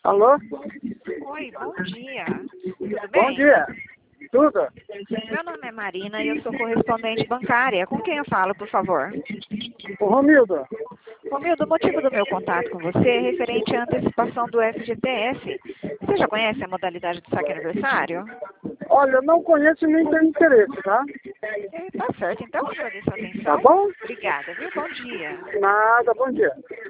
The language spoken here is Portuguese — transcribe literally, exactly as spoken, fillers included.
Alô? Oi, bom dia. Tudo Bom bem? dia. Tudo? Meu nome é Marina e eu sou correspondente bancária. Com quem eu falo, por favor? O Romildo. Romildo, o motivo do meu contato com você é referente à antecipação do F G T S. Você já conhece a modalidade do saque aniversário? Olha, eu não conheço nem tenho interesse, tá? É, tá certo, então agradeço a Tá atenção. bom? Obrigada, viu? Bom dia. Nada, bom dia.